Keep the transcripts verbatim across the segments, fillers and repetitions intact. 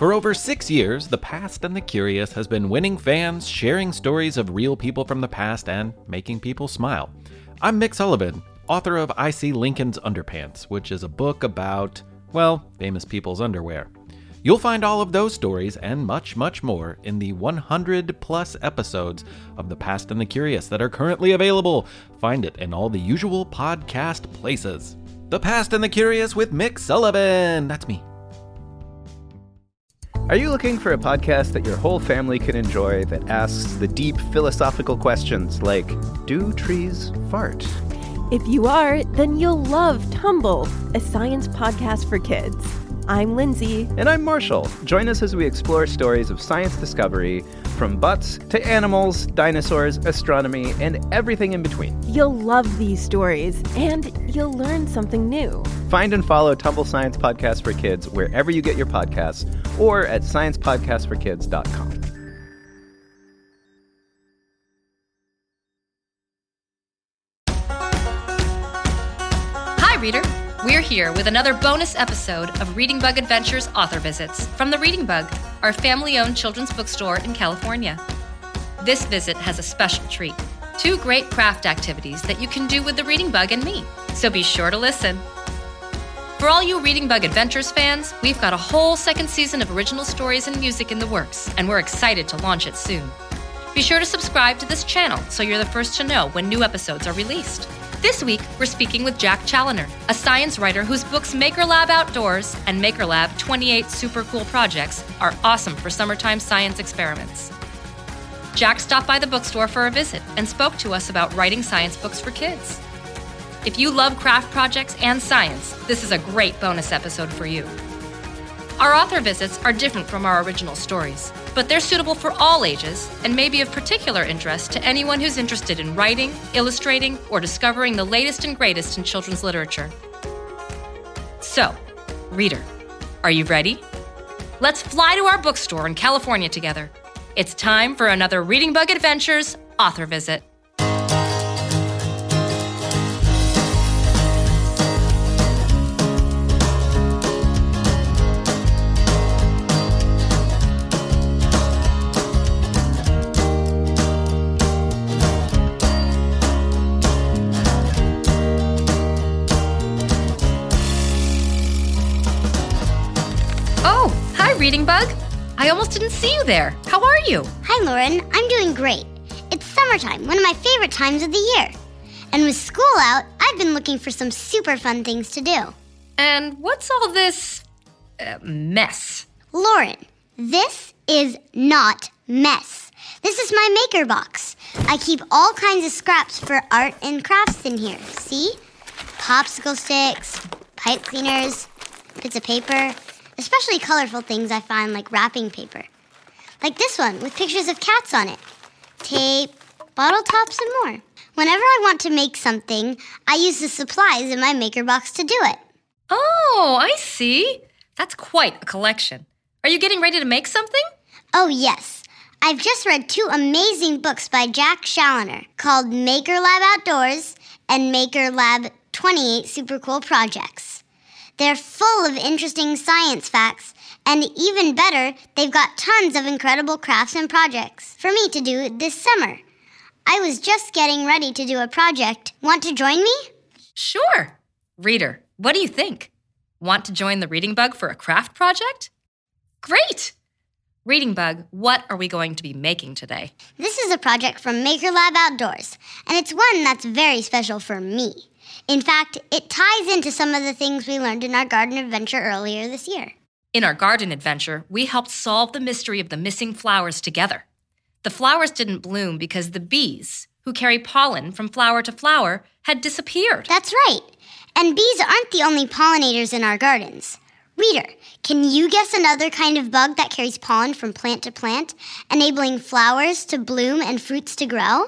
For over six years, The Past and the Curious has been winning fans, sharing stories of real people from the past, and making people smile. I'm Mick Sullivan, author of I See Lincoln's Underpants, which is a book about, well, famous people's underwear. You'll find all of those stories and much, much more in the one hundred plus episodes of The Past and the Curious that are currently available. Find it in all the usual podcast places. The Past and the Curious with Mick Sullivan. That's me. Are you looking for a podcast that your whole family can enjoy that asks the deep philosophical questions like, do trees fart? If you are, then you'll love Tumble, a science podcast for kids. I'm Lindsay. And I'm Marshall. Join us as we explore stories of science discovery, from butts to animals, dinosaurs, astronomy, and everything in between. You'll love these stories, and you'll learn something new. Find and follow Tumble Science Podcast for Kids wherever you get your podcasts, or at science podcast for kids dot com. Hi, reader. We're here with another bonus episode of Reading Bug Adventures Author Visits from the Reading Bug, our family-owned children's bookstore in California. This visit has a special treat. Two great craft activities that you can do with the Reading Bug and me, so be sure to listen. For all you Reading Bug Adventures fans, we've got a whole second season of original stories and music in the works, and we're excited to launch it soon. Be sure to subscribe to this channel so you're the first to know when new episodes are released. This week, we're speaking with Jack Challoner, a science writer whose books Maker Lab Outdoors and Maker Lab twenty-eight Super Cool Projects are awesome for summertime science experiments. Jack stopped by the bookstore for a visit and spoke to us about writing science books for kids. If you love craft projects and science, this is a great bonus episode for you. Our author visits are different from our original stories, but they're suitable for all ages and may be of particular interest to anyone who's interested in writing, illustrating, or discovering the latest and greatest in children's literature. So, reader, are you ready? Let's fly to our bookstore in California together. It's time for another Reading Bug Adventures author visit. Reading Bug? I almost didn't see you there. How are you? Hi, Lauren. I'm doing great. It's summertime, one of my favorite times of the year. And with school out, I've been looking for some super fun things to do. And what's all this uh, mess? Lauren, this is not mess. This is my maker box. I keep all kinds of scraps for art and crafts in here. See? Popsicle sticks, pipe cleaners, bits of paper, especially colorful things I find like wrapping paper. Like this one with pictures of cats on it. Tape, bottle tops, and more. Whenever I want to make something, I use the supplies in my maker box to do it. Oh, I see. That's quite a collection. Are you getting ready to make something? Oh, yes. I've just read two amazing books by Jack Challoner called Maker Lab Outdoors and Maker Lab twenty-eight Super Cool Projects. They're full of interesting science facts, and even better, they've got tons of incredible crafts and projects for me to do this summer. I was just getting ready to do a project. Want to join me? Sure. Reader, what do you think? Want to join the Reading Bug for a craft project? Great! Reading Bug, what are we going to be making today? This is a project from Maker Lab Outdoors, and it's one that's very special for me. In fact, it ties into some of the things we learned in our garden adventure earlier this year. In our garden adventure, we helped solve the mystery of the missing flowers together. The flowers didn't bloom because the bees, who carry pollen from flower to flower, had disappeared. That's right. And bees aren't the only pollinators in our gardens. Reader, can you guess another kind of bug that carries pollen from plant to plant, enabling flowers to bloom and fruits to grow?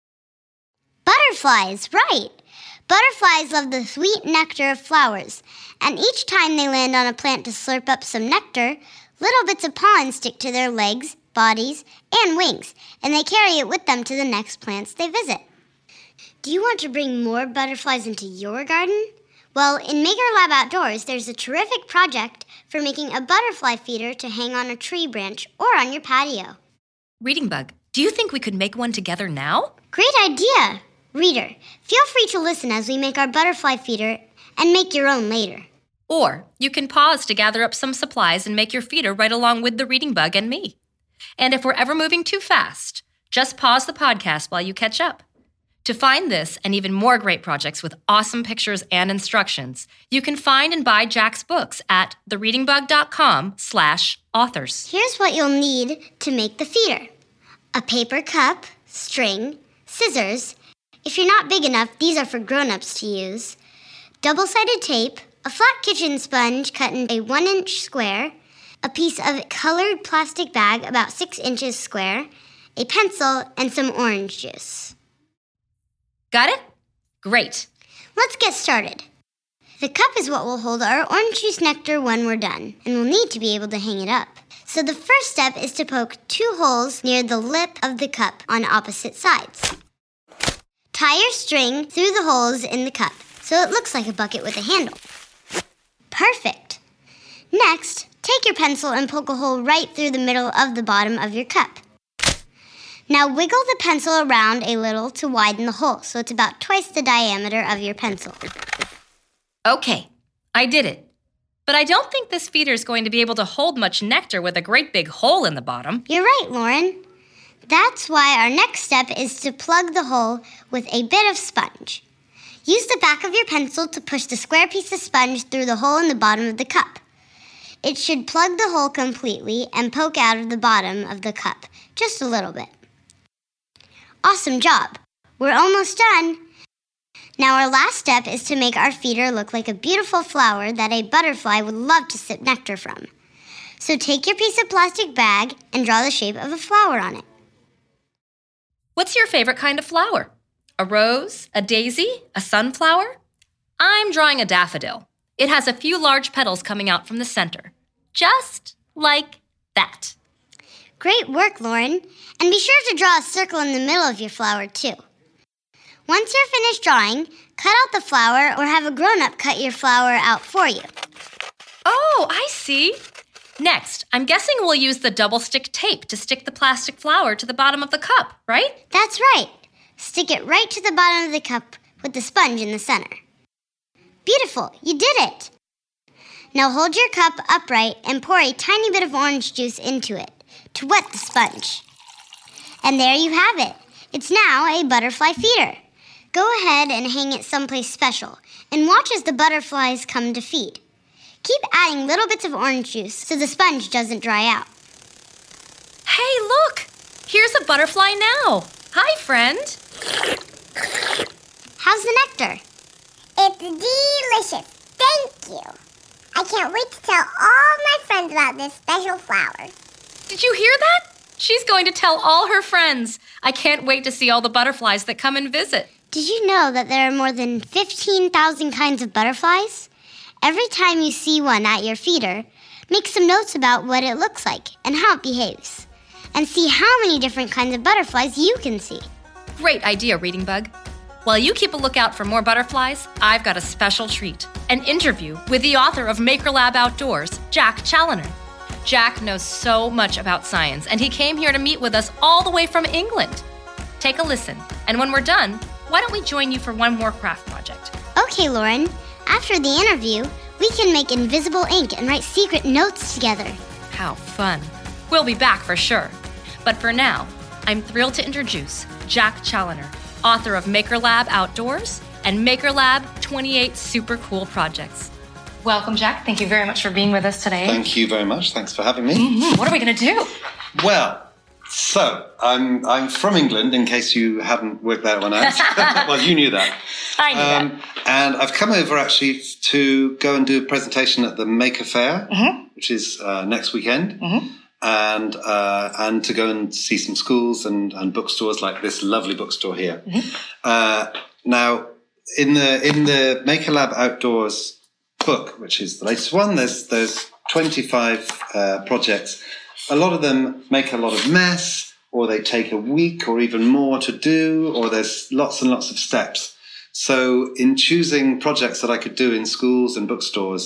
Butterflies, right. Butterflies love the sweet nectar of flowers, and each time they land on a plant to slurp up some nectar, little bits of pollen stick to their legs, bodies, and wings, and they carry it with them to the next plants they visit. Do you want to bring more butterflies into your garden? Well, in Maker Lab Outdoors, there's a terrific project for making a butterfly feeder to hang on a tree branch or on your patio. Reading Bug, do you think we could make one together now? Great idea! Reader, feel free to listen as we make our butterfly feeder and make your own later. Or you can pause to gather up some supplies and make your feeder right along with the Reading Bug and me. And if we're ever moving too fast, just pause the podcast while you catch up. To find this and even more great projects with awesome pictures and instructions, you can find and buy Jack's books at thereadingbug.com slash authors. Here's what you'll need to make the feeder. A paper cup, string, scissors. If you're not big enough, these are for grown-ups to use. Double-sided tape, a flat kitchen sponge cut in a one-inch square, a piece of colored plastic bag about six inches square, a pencil, and some orange juice. Got it? Great. Let's get started. The cup is what will hold our orange juice nectar when we're done, and we'll need to be able to hang it up. So the first step is to poke two holes near the lip of the cup on opposite sides. Tie your string through the holes in the cup so it looks like a bucket with a handle. Perfect. Next, take your pencil and poke a hole right through the middle of the bottom of your cup. Now wiggle the pencil around a little to widen the hole so it's about twice the diameter of your pencil. Okay, I did it. But I don't think this feeder is going to be able to hold much nectar with a great big hole in the bottom. You're right, Lauren. That's why our next step is to plug the hole with a bit of sponge. Use the back of your pencil to push the square piece of sponge through the hole in the bottom of the cup. It should plug the hole completely and poke out of the bottom of the cup, just a little bit. Awesome job! We're almost done! Now our last step is to make our feeder look like a beautiful flower that a butterfly would love to sip nectar from. So take your piece of plastic bag and draw the shape of a flower on it. What's your favorite kind of flower? A rose? A daisy? A sunflower? I'm drawing a daffodil. It has a few large petals coming out from the center. Just like that. Great work, Lauren. And be sure to draw a circle in the middle of your flower, too. Once you're finished drawing, cut out the flower or have a grown-up cut your flower out for you. Oh, I see. Next, I'm guessing we'll use the double-stick tape to stick the plastic flower to the bottom of the cup, right? That's right. Stick it right to the bottom of the cup with the sponge in the center. Beautiful, you did it. Now hold your cup upright and pour a tiny bit of orange juice into it to wet the sponge. And there you have it. It's now a butterfly feeder. Go ahead and hang it someplace special and watch as the butterflies come to feed. Keep adding little bits of orange juice so the sponge doesn't dry out. Hey, look! Here's a butterfly now. Hi, friend. How's the nectar? It's delicious. Thank you. I can't wait to tell all my friends about this special flower. Did you hear that? She's going to tell all her friends. I can't wait to see all the butterflies that come and visit. Did you know that there are more than fifteen thousand kinds of butterflies? Every time you see one at your feeder, make some notes about what it looks like and how it behaves. And see how many different kinds of butterflies you can see. Great idea, Reading Bug. While you keep a lookout for more butterflies, I've got a special treat. An interview with the author of Maker Lab Outdoors, Jack Challoner. Jack knows so much about science, and he came here to meet with us all the way from England. Take a listen, and when we're done, why don't we join you for one more craft project? Okay, Lauren. After the interview, we can make invisible ink and write secret notes together. How fun. We'll be back for sure. But for now, I'm thrilled to introduce Jack Challoner, author of Maker Lab Outdoors and Maker Lab twenty-eight Super Cool Projects. Welcome, Jack. Thank you very much for being with us today. Thank you very much. Thanks for having me. Mm-hmm. What are we going to do? Well, so I'm I'm from England, in case you hadn't worked that one out. Well, you knew that. I knew um, that. And I've come over actually to go and do a presentation at the Maker Faire, Mm-hmm. which is uh, next weekend. Mm-hmm. And uh, and to go and see some schools and, and bookstores like this lovely bookstore here. Mm-hmm. Uh, now, in the in the Maker Lab Outdoors book, which is the latest one, there's there's twenty-five uh, projects. A lot of them make a lot of mess, or they take a week or even more to do, or there's lots and lots of steps. So in choosing projects that I could do in schools and bookstores,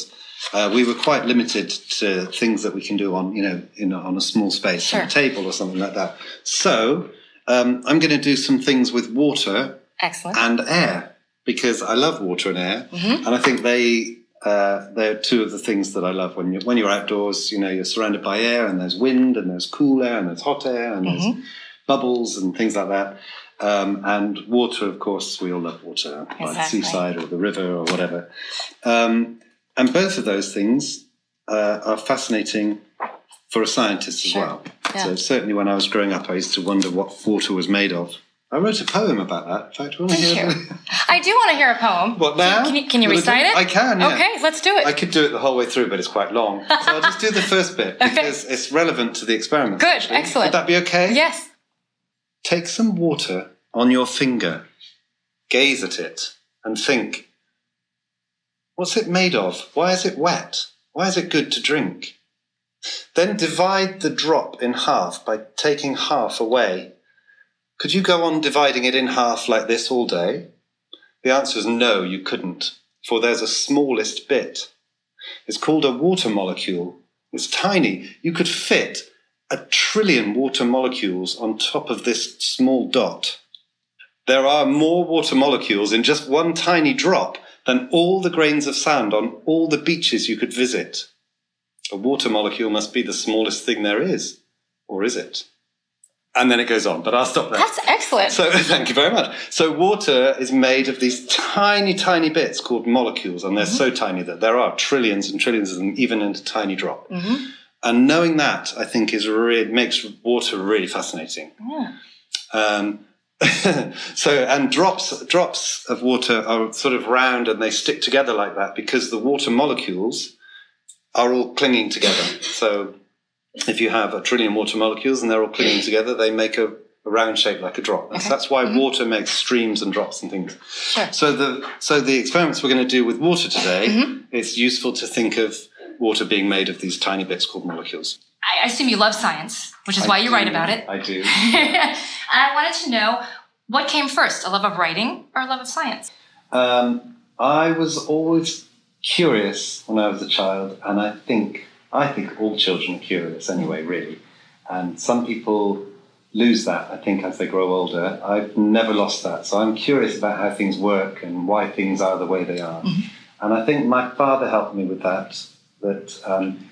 uh, we were quite limited to things that we can do on, you know, in, on a small space, Sure. on a table or something like that. So um, I'm going to do some things with water Excellent. and air, because I love water and air, Mm-hmm. and I think they uh, they're two of the things that I love. When you when you're outdoors, you know, you're surrounded by air, and there's wind, and there's cool air, and there's hot air, and Mm-hmm. there's bubbles and things like that. Um, and water, of course, we all love water, by the Exactly. seaside or the river or whatever. Um, and both of those things uh, are fascinating for a scientist as Sure. well. Yeah. So certainly when I was growing up, I used to wonder what water was made of. I wrote a poem about that. In fact, you want to Thank hear you. I do want to hear a poem. What now? Can you, can you Will I recite do- it? I can, yeah. Okay, let's do it. I could do it the whole way through, but it's quite long. So I'll just do the first bit because it's relevant to the experiment. Good, actually. excellent. Would that be okay? Yes. Take some water on your finger, gaze at it, and think, what's it made of? Why is it wet? Why is it good to drink? Then divide the drop in half by taking half away. Could you go on dividing it in half like this all day? The answer is no, you couldn't, for there's a smallest bit. It's called a water molecule. It's tiny. You could fit a trillion water molecules on top of this small dot. There are more water molecules in just one tiny drop than all the grains of sand on all the beaches you could visit. A water molecule must be the smallest thing there is, or is it? And then it goes on, but I'll stop there. That's excellent. So thank you very much. So water is made of these tiny, tiny bits called molecules, and they're Mm-hmm. so tiny that there are trillions and trillions of them, even in a tiny drop. Mm-hmm. And knowing that, I think, is really, makes water really fascinating. Yeah. Um, so, and drops drops of water are sort of round and they stick together like that because the water molecules are all clinging together. So if you have a trillion water molecules and they're all clinging together, they make a, a round shape like a drop. And Okay. that's why Mm-hmm. water makes streams and drops and things. Sure. So the so the experiments we're going to do with water today, Mm-hmm. it's useful to think of water being made of these tiny bits called molecules. I assume you love science, which is I why you do, write about it. I do. And I wanted to know, what came first, a love of writing or a love of science? Um, I was always curious when I was a child, and I think I think all children are curious anyway, really. And some people lose that, I think, as they grow older. I've never lost that, so I'm curious about how things work and why things are the way they are. Mm-hmm. And I think my father helped me with that. That um,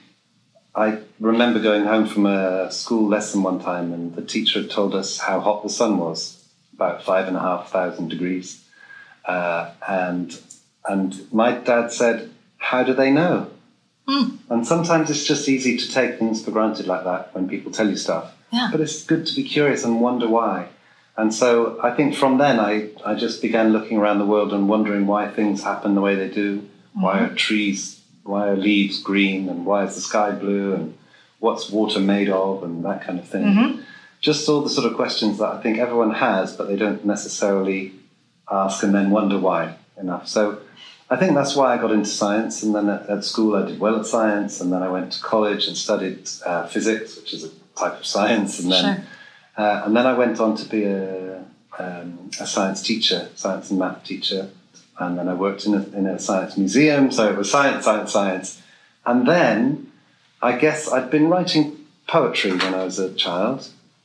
I remember going home from a school lesson one time, and the teacher had told us how hot the sun was, about five and a half thousand degrees. Uh, and and my dad said, how do they know? Mm. And sometimes it's just easy to take things for granted like that when people tell you stuff. Yeah. But it's good to be curious and wonder why. And so I think from then I, I just began looking around the world and wondering why things happen the way they do. Mm-hmm. Why are trees, why are leaves green, and why is the sky blue, and what's water made of, and that kind of thing. Mm-hmm. Just all the sort of questions that I think everyone has, but they don't necessarily ask and then wonder why enough. So I think that's why I got into science. And then at, at school I did well at science, and then I went to college and studied uh, physics, which is a type of science. And then, Sure. uh, and then I went on to be a, um, a science teacher, science and math teacher. And then I worked in a, in a science museum. So it was science, science, science. And then I guess I'd been writing poetry when I was a child.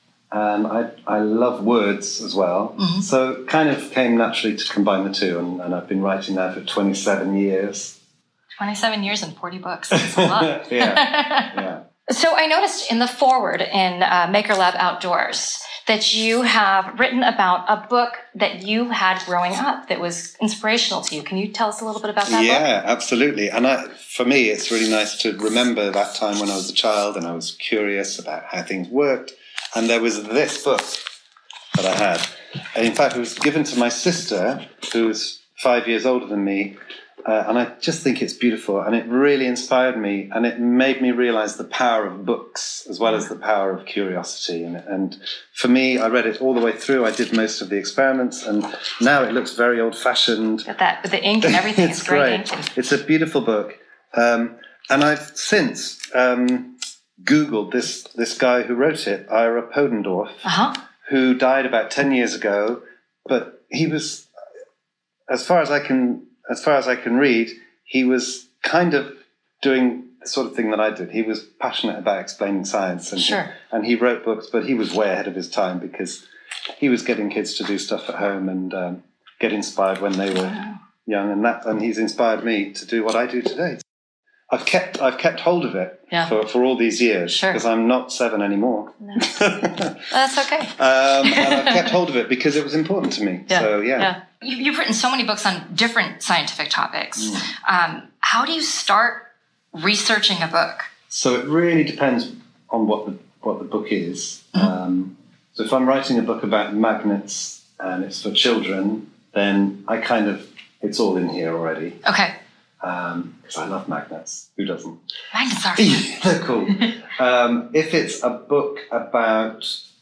And I I love words as well. Mm-hmm. So it kind of came naturally to combine the two. And, and I've been writing now for twenty-seven years. twenty-seven years and forty books. That's a lot. yeah, yeah. So I noticed in the foreword in uh, Maker Lab Outdoors that you have written about a book that you had growing up that was inspirational to you. Can you tell us a little bit about that book? Yeah, absolutely. And I, for me, it's really nice to remember that time when I was a child and I was curious about how things worked. And there was this book that I had. And in fact, it was given to my sister, who was five years older than me. Uh, and I just think it's beautiful. And it really inspired me. And it made me realize the power of books as well as the power of curiosity. And, and for me, I read it all the way through. I did most of the experiments. And now it looks very old-fashioned. With that, with the ink and everything, it's it's great. great. Ink. It's a beautiful book. Um, and I've since um, Googled this, this guy who wrote it, Ira Podendorf, Uh-huh. who died about ten years ago. But he was, as far as I can, as far as I can read, he was kind of doing the sort of thing that I did. He was passionate about explaining science, and Sure. he, and he wrote books, but he was way ahead of his time because he was getting kids to do stuff at home and um, get inspired when they were wow. young, and that and he's inspired me to do what I do today. I've kept I've kept hold of it yeah. for, for all these years Sure. because I'm not seven anymore. No. That's okay. um, and I've kept hold of it because it was important to me. Yeah. So yeah. yeah. You, you've written so many books on different scientific topics. Mm. Um, how do you start researching a book? So it really depends on what the what the book is. Mm-hmm. Um, so if I'm writing a book about magnets and it's for children, then I kind of it's all in here already. Okay. Because um, I love magnets. Who doesn't? Magnets are fun. They're cool. um, if it's a book about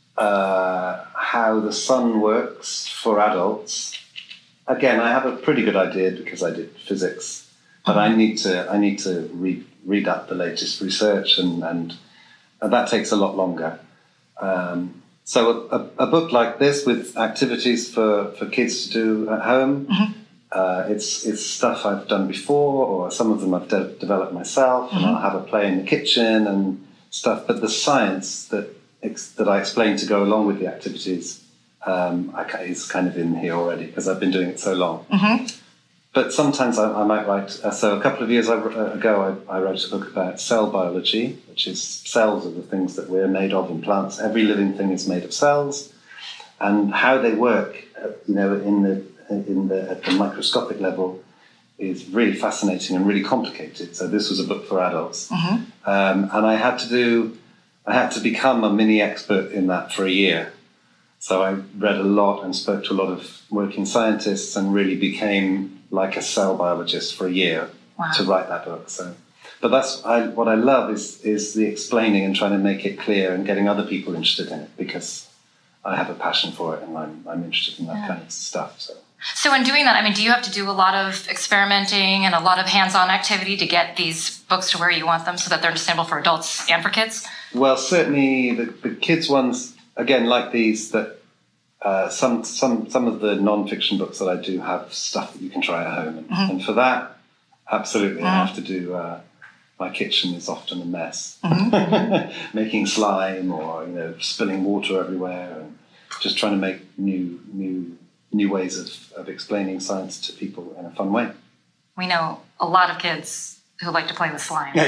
uh, how the sun works for adults, again, I have a pretty good idea because I did physics, but I need to I need to read read up the latest research, and and, and that takes a lot longer. Um, so a, a, a book like this with activities for, for kids to do at home. Mm-hmm. Uh, it's it's stuff I've done before, or some of them I've de- developed myself, mm-hmm. and I'll have a play in the kitchen and stuff. But the science that ex- that I explain to go along with the activities um, I, is kind of in here already because I've been doing it so long. Mm-hmm. But sometimes I, I might write. Uh, so a couple of years ago, I, I wrote a book about cell biology, which is cells are the things that we're made of in plants. Every living thing is made of cells, and how they work, uh, you know, in the in the, at the microscopic level is really fascinating and really complicated. So this was a book for adults. Mm-hmm. Um, and I had to do, I had to become a mini expert in that for a year. So I read a lot and spoke to a lot of working scientists and really became like a cell biologist for a year wow. to write that book. So, but that's I, what I love is is the explaining and trying to make it clear and getting other people interested in it because I have a passion for it and I'm I'm interested in that yeah. kind of stuff. So. So in doing that, I mean, do you have to do a lot of experimenting and a lot of hands-on activity to get these books to where you want them so that they're understandable for adults and for kids? Well, certainly the, the kids ones, again, like these, that uh, some some some of the non-fiction books that I do have stuff that you can try at home. And, mm-hmm. and for that, absolutely, mm-hmm. I have to do, uh, my kitchen is often a mess. Mm-hmm. Making slime or, you know, spilling water everywhere and just trying to make new new... new ways of, of explaining science to people in a fun way. We know a lot of kids who like to play with slime. Yeah,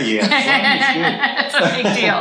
yeah. It's a big deal.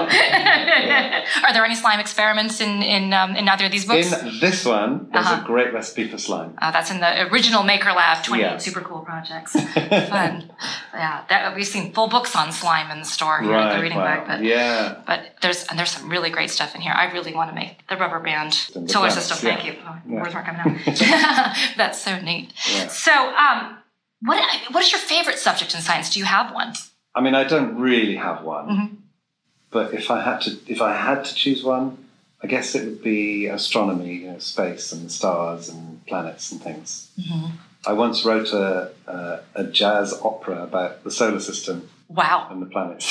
Are there any slime experiments in in, um, in either of these books? In this one, there's uh-huh. a great recipe for slime. Uh, that's in the original Maker Lab, twenty-eight yeah. super cool projects. Fun. Yeah, that, we've seen full books on slime in the store here right, at the Reading wow. Bug. But, yeah. but there's and there's some really great stuff in here. I really want to make the rubber band the solar plants, system. yeah. Thank you. Oh, yeah. Words weren't coming out. That's so neat. Yeah. So, um, what what is your favorite subject in science? Do you have one? I mean, I don't really have one, mm-hmm. but if I had to, if I had to choose one, I guess it would be astronomy, you know, space and the stars and planets and things. Mm-hmm. I once wrote a, a a jazz opera about the solar system. Wow. And the planets.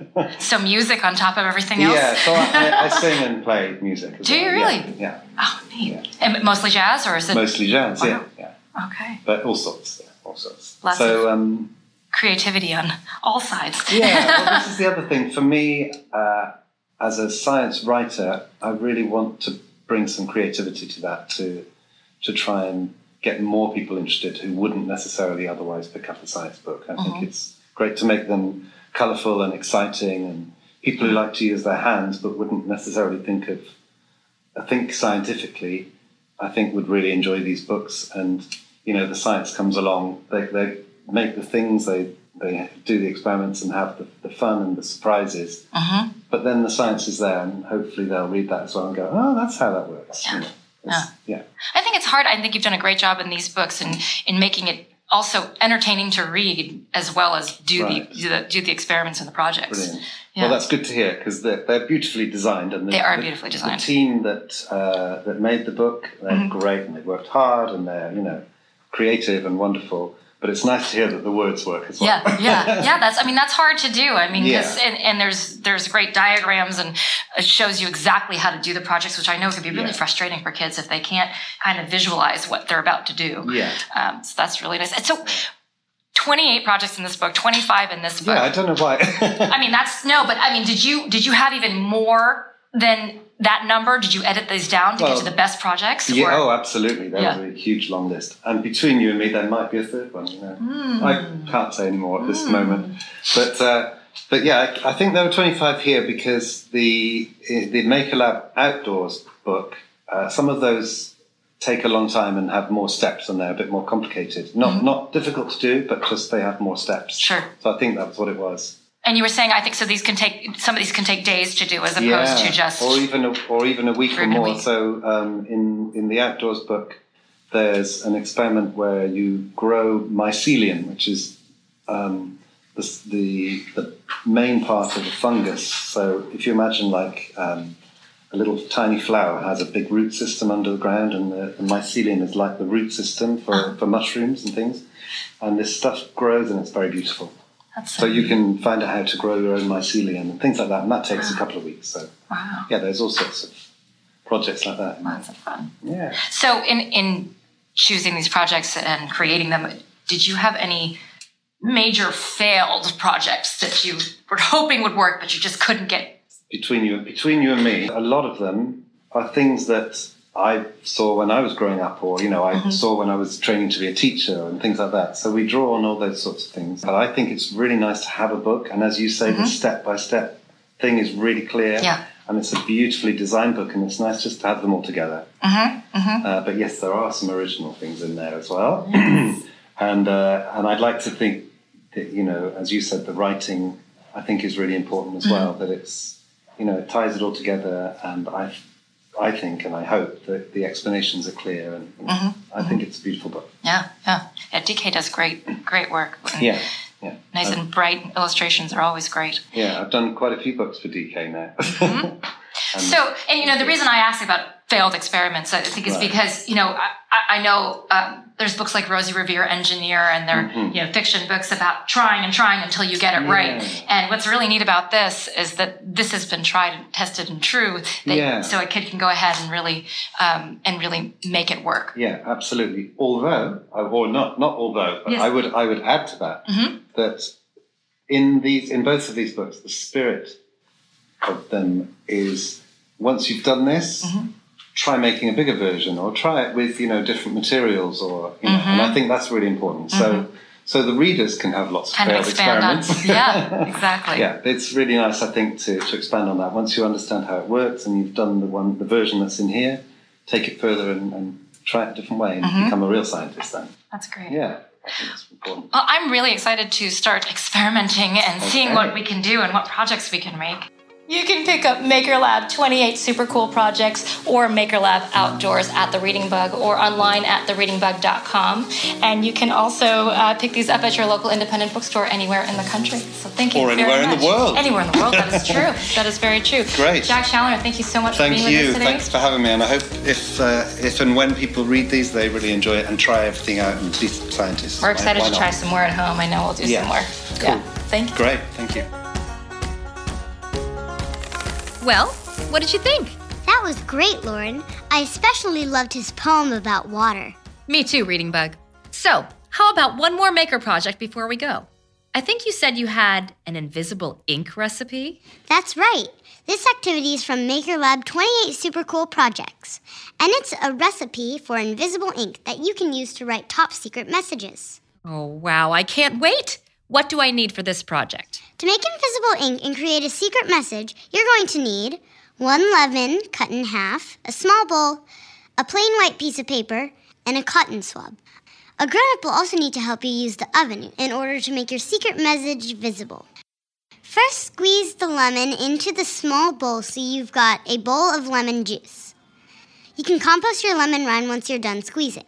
So music on top of everything else? Yeah, so I, I sing and play music as Do well. you really? Yeah. yeah. Oh, neat. Yeah. And mostly jazz, or is it? Mostly jazz, wow. yeah, yeah. Okay. But all sorts, yeah, all sorts. Lots so, of um, creativity on all sides. yeah, well, this is the other thing. For me, uh, as a science writer, I really want to bring some creativity to that, to to try and get more people interested who wouldn't necessarily otherwise pick up a science book. I mm-hmm. think it's great to make them colourful and exciting, and people who like to use their hands but wouldn't necessarily think of think scientifically, I think would really enjoy these books. And you know, the science comes along, they they make the things, they they do the experiments and have the, the fun and the surprises. Uh-huh. But then the science is there, and hopefully they'll read that as well and go, "Oh, that's how that works." Yeah. You know, yeah. yeah. I think it's hard. I think you've done a great job in these books and in, in making it also entertaining to read as well as do right. the do the do the experiments and the projects. Brilliant. Yeah. Well, that's good to hear because they're, they're beautifully designed, and the, they are the, beautifully designed. The team that uh, that made the book, they're mm-hmm. great, and they worked hard, and they're you know creative and wonderful. But it's nice to hear that the words work as well. Yeah, yeah, yeah. That's. I mean, that's hard to do. I mean, yeah. and, and there's there's great diagrams, and it shows you exactly how to do the projects, which I know can be really yeah. frustrating for kids if they can't kind of visualize what they're about to do. Yeah. Um, so that's really nice. And so, twenty-eight projects in this book, twenty-five in this book. Yeah, I don't know why. I mean, that's no, but I mean, did you did you have even more than that number? Did you edit these down to well, get to the best projects? Yeah, or? oh, absolutely. There yeah. was a huge long list. And between you and me, there might be a third one. You know? mm. I can't say any more at this mm. moment. But uh, but yeah, I, I think there were twenty-five here because the the Maker Lab Outdoors book, uh, some of those take a long time and have more steps and they're a bit more complicated. Not mm-hmm. not difficult to do, but just they have more steps. Sure. So I think that's what it was. And you were saying, I think so. These can take some of these can take days to do, as opposed yeah, to just or even a, or even a week or, or more. Week. So um, in in the Outdoors book, there's an experiment where you grow mycelium, which is um, the, the the main part of a fungus. So if you imagine like um, a little tiny flower has a big root system under the ground, and the, the mycelium is like the root system for, uh-huh. for mushrooms and things. And this stuff grows, and it's very beautiful. That's so you can find out how to grow your own mycelium and things like that, and that takes wow. a couple of weeks. So wow. yeah, there's all sorts of projects like that. Lots of fun. Yeah. So in in choosing these projects and creating them, did you have any major failed projects that you were hoping would work, but you just couldn't get? Between you, between you and me, a lot of them are things that I saw when I was growing up, or, you know, I mm-hmm. saw when I was training to be a teacher and things like that. So we draw on all those sorts of things. But I think it's really nice to have a book. And as you say, mm-hmm. the step-by-step thing is really clear. Yeah. And it's a beautifully designed book, and it's nice just to have them all together. Mm-hmm. Mm-hmm. Uh, but yes, there are some original things in there as well. Yes. and uh, and I'd like to think that, you know, as you said, the writing, I think, is really important as mm-hmm. well, that it's, you know, it ties it all together, and I I think and I hope that the explanations are clear, and you know, mm-hmm. I think it's a beautiful book. Yeah, yeah. Yeah, D K does great, great work. And yeah, yeah. Nice um, and bright illustrations are always great. Yeah, I've done quite a few books for D K now. Mm-hmm. So, and you know, the reason I asked about failed experiments, I think, is right. because, you know, I, I know um, there's books like Rosie Revere Engineer, and they're, mm-hmm. you know, fiction books about trying and trying until you get it yeah. right. And what's really neat about this is that this has been tried and tested and true. That, yeah. So a kid can go ahead and really, um, and really make it work. Yeah, absolutely. Although, or not, not although, but yes. I would, I would add to that mm-hmm. that in these, in both of these books, the spirit of them is, once you've done this, mm-hmm. try making a bigger version, or try it with, you know, different materials, or, you know, mm-hmm. and I think that's really important. Mm-hmm. So, so the readers can have lots of kind failed of expand experiments. On, yeah, exactly. Yeah, it's really nice, I think, to, to expand on that. Once you understand how it works and you've done the one, the version that's in here, take it further and, and try it a different way, and mm-hmm. become a real scientist then. That's great. Yeah. I think it's important. Well, I'm really excited to start experimenting and okay. seeing what we can do and what projects we can make. You can pick up Maker Lab twenty-eight Super Cool Projects or Maker Lab Outdoors at The Reading Bug or online at the reading bug dot com. And you can also uh, pick these up at your local independent bookstore anywhere in the country. So thank you or very anywhere much. in the world. Anywhere in the world, that is true. That is very true. Great. Jack Challoner, thank you so much thank for being you. with us today. Thanks for having me. And I hope if, uh, if and when people read these, they really enjoy it and try everything out and be scientists. We're excited Why to not? try some more at home. I know we'll do yeah. some more. Cool. Yeah. Thank you. Great. Thank you. Well, what did you think? That was great, Lauren. I especially loved his poem about water. Me too, Reading Bug. So, how about one more maker project before we go? I think you said you had an invisible ink recipe? That's right. This activity is from Maker Lab twenty-eight Super Cool Projects. And it's a recipe for invisible ink that you can use to write top secret messages. Oh, wow. I can't wait. What do I need for this project? To make invisible ink and create a secret message, you're going to need one lemon cut in half, a small bowl, a plain white piece of paper, and a cotton swab. A grown-up will also need to help you use the oven in order to make your secret message visible. First, squeeze the lemon into the small bowl so you've got a bowl of lemon juice. You can compost your lemon rind once you're done squeezing.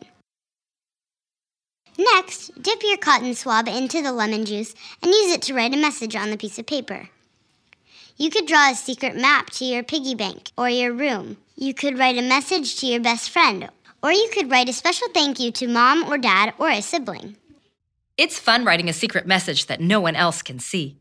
Next, dip your cotton swab into the lemon juice and use it to write a message on the piece of paper. You could draw a secret map to your piggy bank or your room. You could write a message to your best friend, or you could write a special thank you to mom or dad or a sibling. It's fun writing a secret message that no one else can see.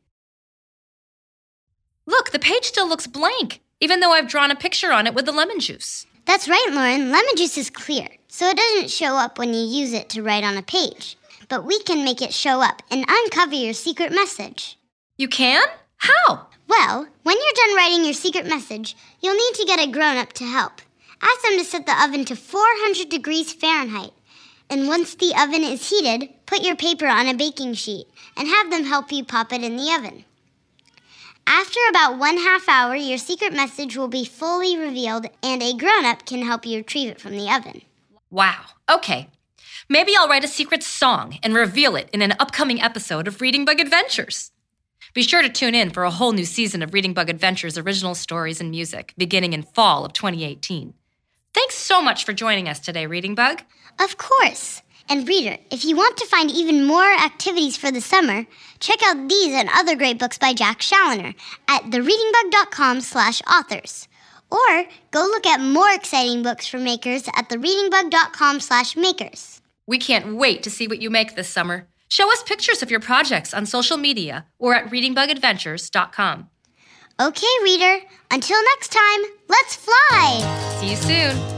Look, the page still looks blank, even though I've drawn a picture on it with the lemon juice. That's right, Lauren. Lemon juice is clear, so it doesn't show up when you use it to write on a page. but we can make it show up and uncover your secret message. You can? How? Well, when you're done writing your secret message, you'll need to get a grown-up to help. Ask them to set the oven to four hundred degrees Fahrenheit. And once the oven is heated, put your paper on a baking sheet and have them help you pop it in the oven. After about one half hour, your secret message will be fully revealed and a grown-up can help you retrieve it from the oven. Wow. Okay. Maybe I'll write a secret song and reveal it in an upcoming episode of Reading Bug Adventures. Be sure to tune in for a whole new season of Reading Bug Adventures original stories and music beginning in fall of twenty eighteen. Thanks so much for joining us today, Reading Bug. Of course. And reader, if you want to find even more activities for the summer, check out these and other great books by Jack Challoner at thereadingbug.com slash authors. Or go look at more exciting books for makers at thereadingbug.com slash makers. We can't wait to see what you make this summer. Show us pictures of your projects on social media or at reading bug adventures dot com. Okay, reader. Until next time, let's fly! See you soon.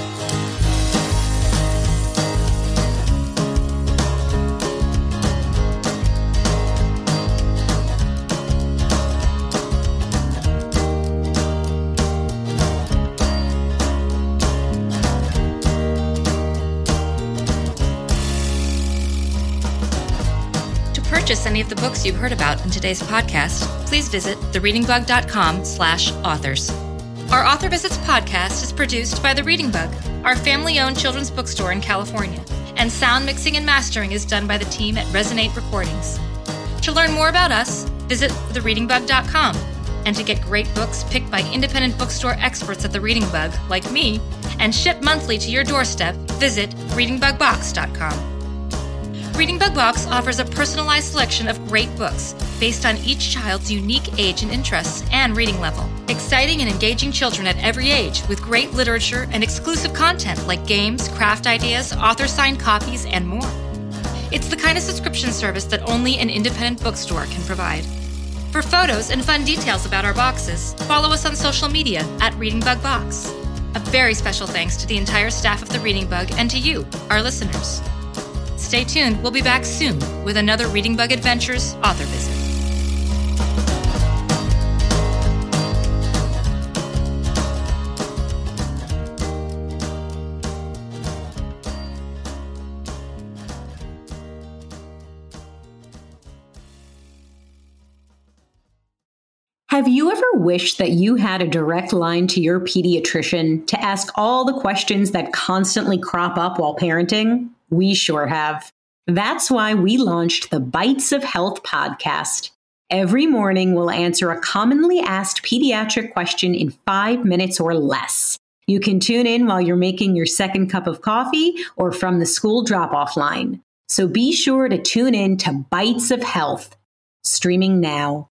Purchase any of the books you've heard about in today's podcast, please visit thereadingbug.com slash authors. Our Author Visits podcast is produced by The Reading Bug, our family-owned children's bookstore in California, and sound mixing and mastering is done by the team at Resonate Recordings. To learn more about us, visit the reading bug dot com, and to get great books picked by independent bookstore experts at The Reading Bug, like me, and shipped monthly to your doorstep, visit reading bug box dot com. Reading Bug Box offers a personalized selection of great books based on each child's unique age and interests and reading level. Exciting and engaging children at every age with great literature and exclusive content like games, craft ideas, author-signed copies, and more. It's the kind of subscription service that only an independent bookstore can provide. For photos and fun details about our boxes, follow us on social media at Reading Bug Box. A very special thanks to the entire staff of The Reading Bug and to you, our listeners. Stay tuned. We'll be back soon with another Reading Bug Adventures author visit. Have you ever wished that you had a direct line to your pediatrician to ask all the questions that constantly crop up while parenting? We sure have. That's why we launched the Bites of Health podcast. Every morning, we'll answer a commonly asked pediatric question in five minutes or less. You can tune in while you're making your second cup of coffee or from the school drop-off line. So be sure to tune in to Bites of Health, streaming now.